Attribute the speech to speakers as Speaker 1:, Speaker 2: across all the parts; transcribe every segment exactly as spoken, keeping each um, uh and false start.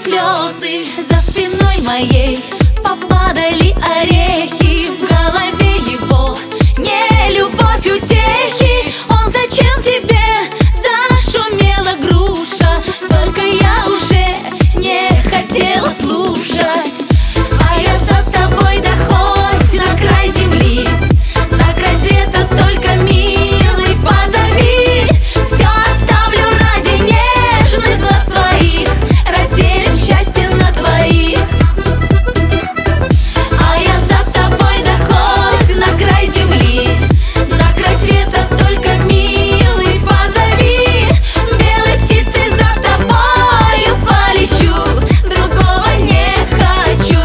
Speaker 1: слезы за спиной моей попадали орехи. В голове его не любовь, утехи. Он зачем тебе? Зашумела груша, только я уже не хотела слушать. А я за тобой, да хоть на край земли, на край света, только милый позови. Все оставлю ради нежных глаз твоих, разделим счастье на двоих. А я за тобой, да хоть на край земли, на край света, только милый позови. Белой птицей за тобою полечу, другого не хочу.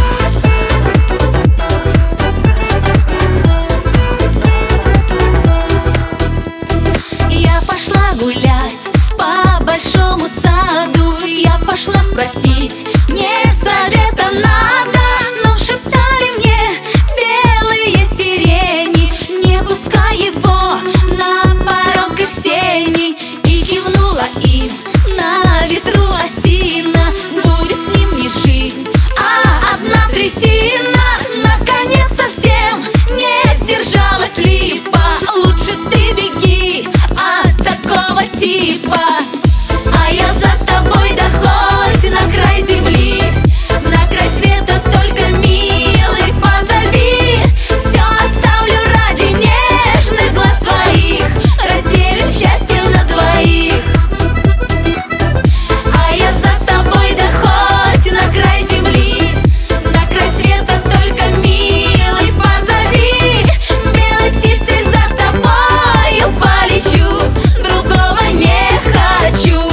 Speaker 1: Я пошла гулять по большому саду, я пошла спросить, мне совета надо. Но шептали мне белые сирени, не пускай его на порог и в сени. И кивнула им на ветру осина, будет с ним не жизнь, а одна трясина. Наконец совсем не сдержалась липа, лучше ты беги от такого типа. А я за тобой, да хоть на край земли, на край света, только милый позови. Все оставлю ради нежных глаз твоих, разделим счастье на двоих. А я за тобой, да хоть на край земли, на край света, только милый позови. Белой птицей за тобою полечу, другого не хочу.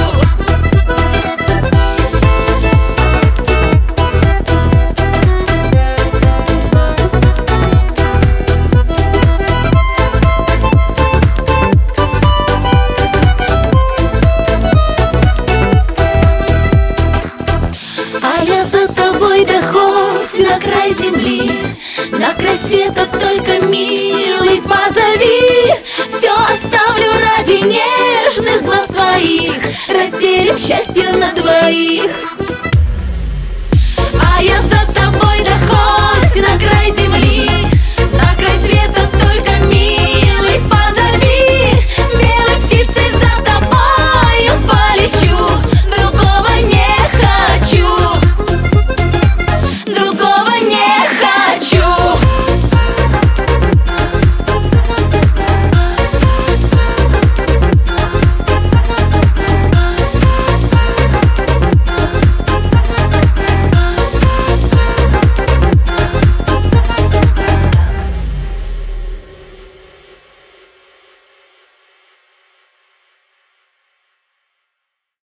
Speaker 1: А я за тобой, да хоть на край земли, на край света, только милый позови. Все оставлю ради нежных глаз твоих, разделим счастье на двоих. А я за тобой, да хоть на край земли,